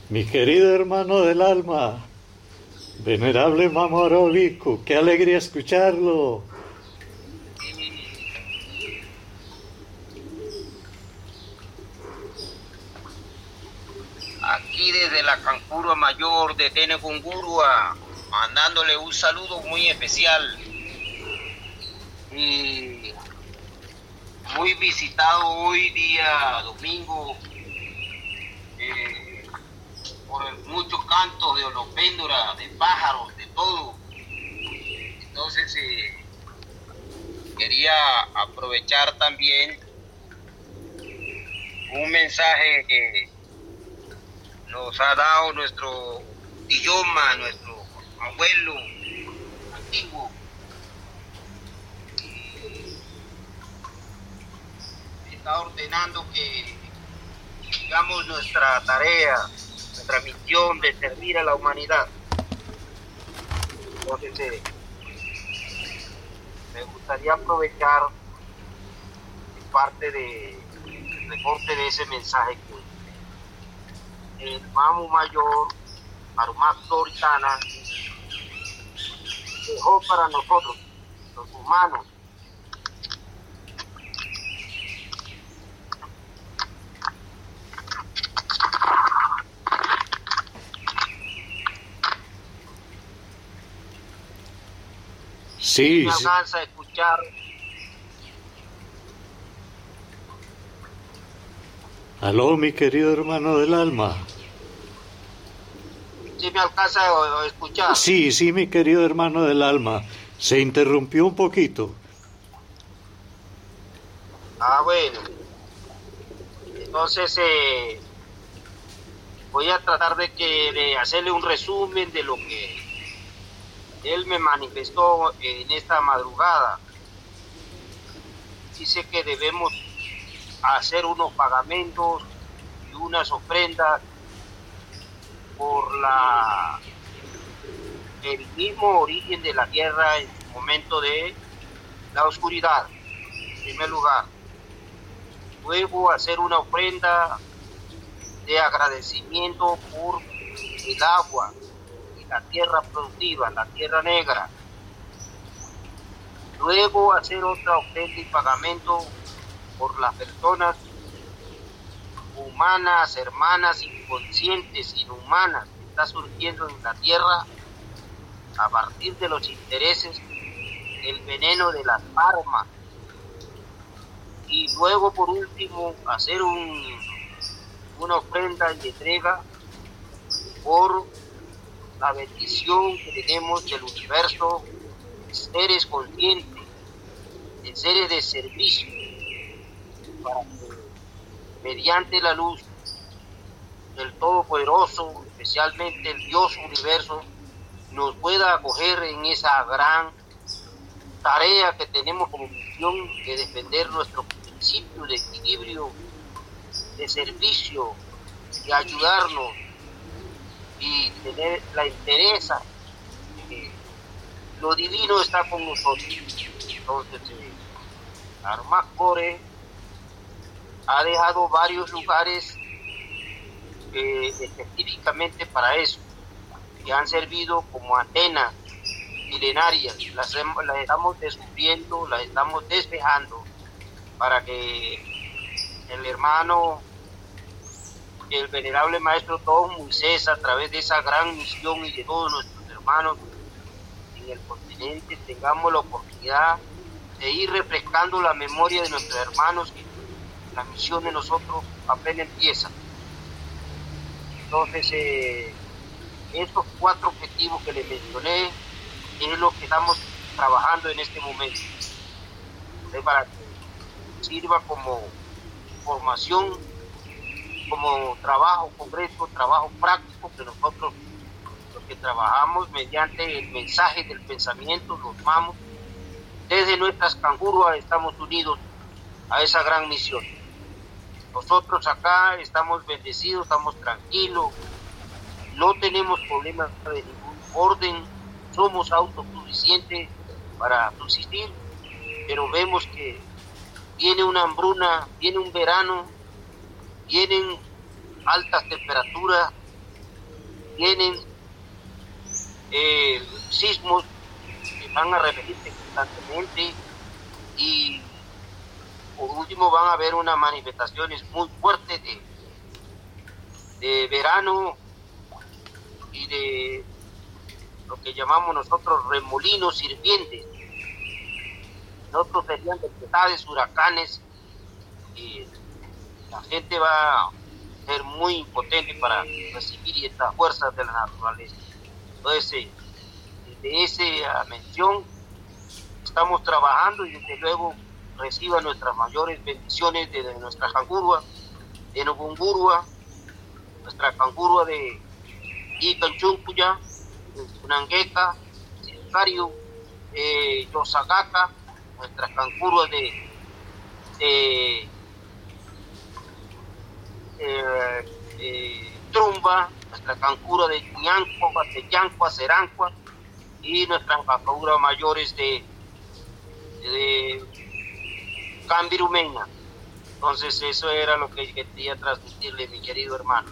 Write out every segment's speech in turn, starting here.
Mi querido hermano del alma, venerable Mamorolicu, qué alegría escucharlo. Aquí desde la Cancurua Mayor de Tenecungurua, mandándole un saludo muy especial y muy visitado hoy día domingo por muchos cantos de olopéndora, de pájaros, de todo. Entonces quería aprovechar también un mensaje que nos ha dado nuestro idioma, nuestro abuelo antiguo. Está ordenando que digamos nuestra tarea, nuestra misión de servir a la humanidad. Entonces me gustaría aprovechar parte del reporte de ese mensaje que el Mamu Mayor Arumak Toritana dejó para nosotros, los humanos. Sí, Me sí. alcanza a escuchar. Aló, mi querido hermano del alma. ¿Sí me alcanza a escuchar? Sí, mi querido hermano del alma. Se interrumpió un poquito. Bueno. Entonces voy a tratar de hacerle un resumen de lo que él me manifestó en esta madrugada. Dice que debemos hacer unos pagamentos y unas ofrendas por el mismo origen de la tierra en su momento de la oscuridad, en primer lugar. Luego hacer una ofrenda de agradecimiento por el agua y la tierra productiva, la tierra negra. Luego hacer otra ofrenda y pagamento por las personas humanas, hermanas, inconscientes, inhumanas, que está surgiendo en la tierra a partir de los intereses del veneno de las armas. Y luego, por último, hacer una ofrenda y entrega por la bendición que tenemos del universo, de seres conscientes, de seres de servicio, para que mediante la luz del Todopoderoso, especialmente el Dios Universo, nos pueda acoger en esa gran tarea que tenemos como misión de defender nuestro principio de equilibrio, de servicio, de ayudarnos y tener la entereza de que lo divino está con nosotros. Entonces, Arumak Core ha dejado varios lugares específicamente para eso, que han servido como antenas milenarias. Las estamos descubriendo, las estamos despejando para que el hermano, el venerable maestro Don Moisés, a través de esa gran misión y de todos nuestros hermanos en el continente, tengamos la oportunidad de ir refrescando la memoria de nuestros hermanos, que la misión de nosotros apenas empieza. Entonces, estos 4 objetivos que les mencioné es lo que estamos trabajando en este momento. Para que sirva como formación, como trabajo concreto, trabajo práctico, que nosotros los que trabajamos mediante el mensaje del pensamiento, los mamos, desde nuestras canguruas estamos unidos a esa gran misión. Nosotros acá estamos bendecidos, estamos tranquilos, no tenemos problemas de ningún orden, somos autosuficientes para subsistir, pero vemos que viene una hambruna, viene un verano, vienen altas temperaturas, tienen sismos que van a repetirse constantemente, y por último van a haber unas manifestaciones muy fuertes de verano y de lo que llamamos nosotros remolinos hirvientes. Nosotros serían tempestades, huracanes, y la gente va a ser muy impotente para recibir estas fuerzas de la naturaleza. Entonces, desde esa mención estamos trabajando, y desde luego reciba nuestras mayores bendiciones desde nuestra cangurua de Nobungurua, nuestra cangurua de Icanchuncuya, Unangueca, Sicario, Yosagaca, nuestras cancuras de Trumba, nuestra cancura de Yancua, Serancua, y nuestras cancuras mayores de Cambirumena. Entonces eso era lo que quería transmitirle, mi querido hermano.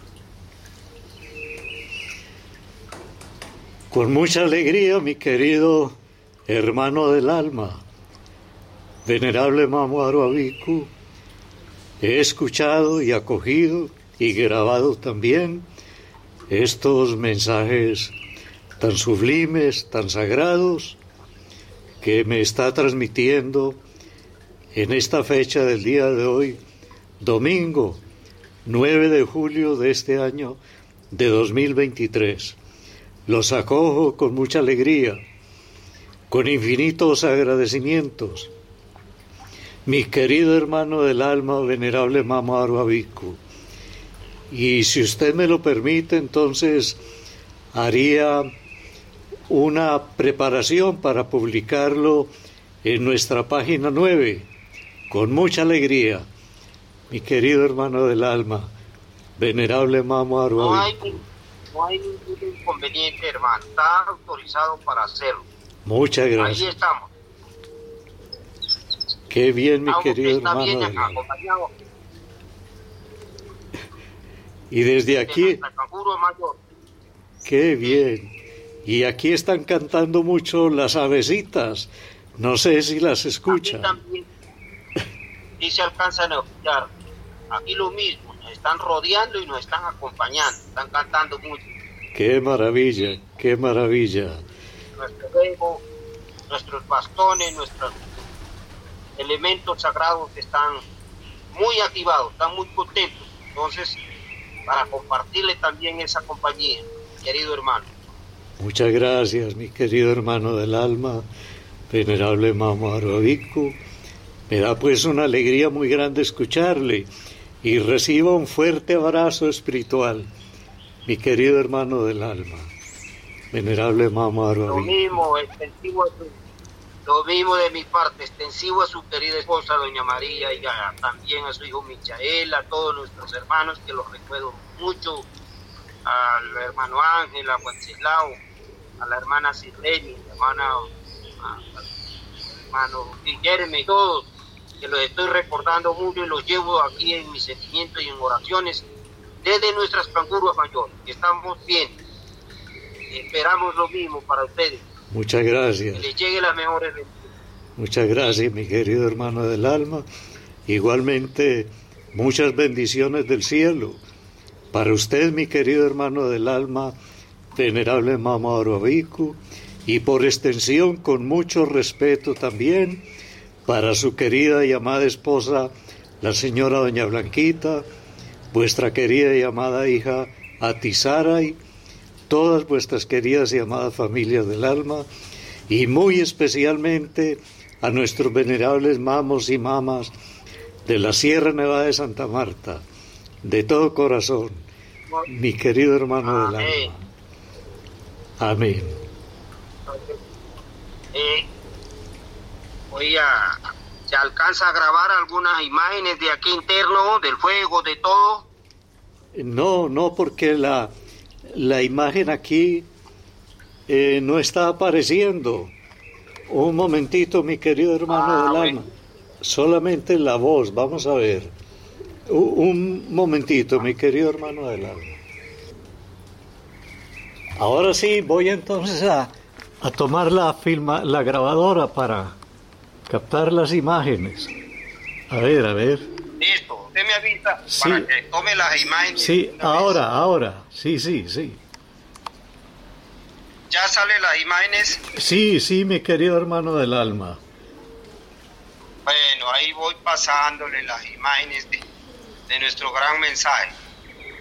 Con mucha alegría, mi querido hermano del alma, venerable Mamo Aruabiku, he escuchado y acogido y grabado también estos mensajes tan sublimes, tan sagrados, que me está transmitiendo en esta fecha del día de hoy, domingo 9 de julio de este año de 2023. Los acojo con mucha alegría, con infinitos agradecimientos. Mi querido hermano del alma, venerable Mamo Aruabiku. Y si usted me lo permite, entonces haría una preparación para publicarlo en nuestra página 9, con mucha alegría. Mi querido hermano del alma, venerable Mamo Aruabiku. No hay ningún inconveniente, hermano. Está autorizado para hacerlo. Muchas gracias. Ahí estamos. Qué bien, mi querido está hermano. Bien acompañado. Y desde aquí, mayor. qué bien. Y aquí están cantando mucho las avecitas. No sé si las escuchan. Aquí también. Sí se alcanzan a escuchar. Aquí lo mismo. Nos están rodeando y nos están acompañando. Están cantando mucho. Qué maravilla, qué maravilla. Nuestro ego, nuestros bastones, nuestros elementos sagrados están muy activados, están muy contentos. Entonces, para compartirle también esa compañía, querido hermano. Muchas gracias, mi querido hermano del alma, venerable Mamo Aruabiku. Me da pues una alegría muy grande escucharle, y reciba un fuerte abrazo espiritual, mi querido hermano del alma, venerable Mamo Aruabiku. Lo mismo de mi parte, extensivo a su querida esposa doña María, y también a su hijo Michael, a todos nuestros hermanos que los recuerdo mucho, al hermano Ángel, a Wenceslao, a la hermana Sirleni, al hermano Guillermo, y todos, que los estoy recordando mucho y los llevo aquí en mis sentimientos y en oraciones desde nuestras canguruas mayores, que estamos bien. Esperamos lo mismo para ustedes. Muchas gracias. Que les llegue las mejores bendiciones. Muchas gracias, mi querido hermano del alma. Igualmente, muchas bendiciones del cielo. Para usted, mi querido hermano del alma, venerable Mamo Aruabiku, y por extensión, con mucho respeto también, para su querida y amada esposa, la señora doña Blanquita, vuestra querida y amada hija Atisaray, todas vuestras queridas y amadas familias del alma, y muy especialmente a nuestros venerables mamos y mamas de la Sierra Nevada de Santa Marta, de todo corazón, mi querido hermano del alma. Amén. ¿Se alcanza a grabar algunas imágenes de aquí interno, del fuego, de todo? No, porque la imagen aquí no está apareciendo. Un momentito, mi querido hermano del alma. Solamente la voz, vamos a ver. Un momentito, mi querido hermano del alma. Ahora sí, voy entonces a tomar la grabadora para captar las imágenes. A ver, a ver. Listo, usted me avisa Sí. para que tome las imágenes. Sí, de una vez. ahora. Sí. ¿Ya salen las imágenes? Sí, mi querido hermano del alma. Bueno, ahí voy pasándole las imágenes de nuestro gran mensaje.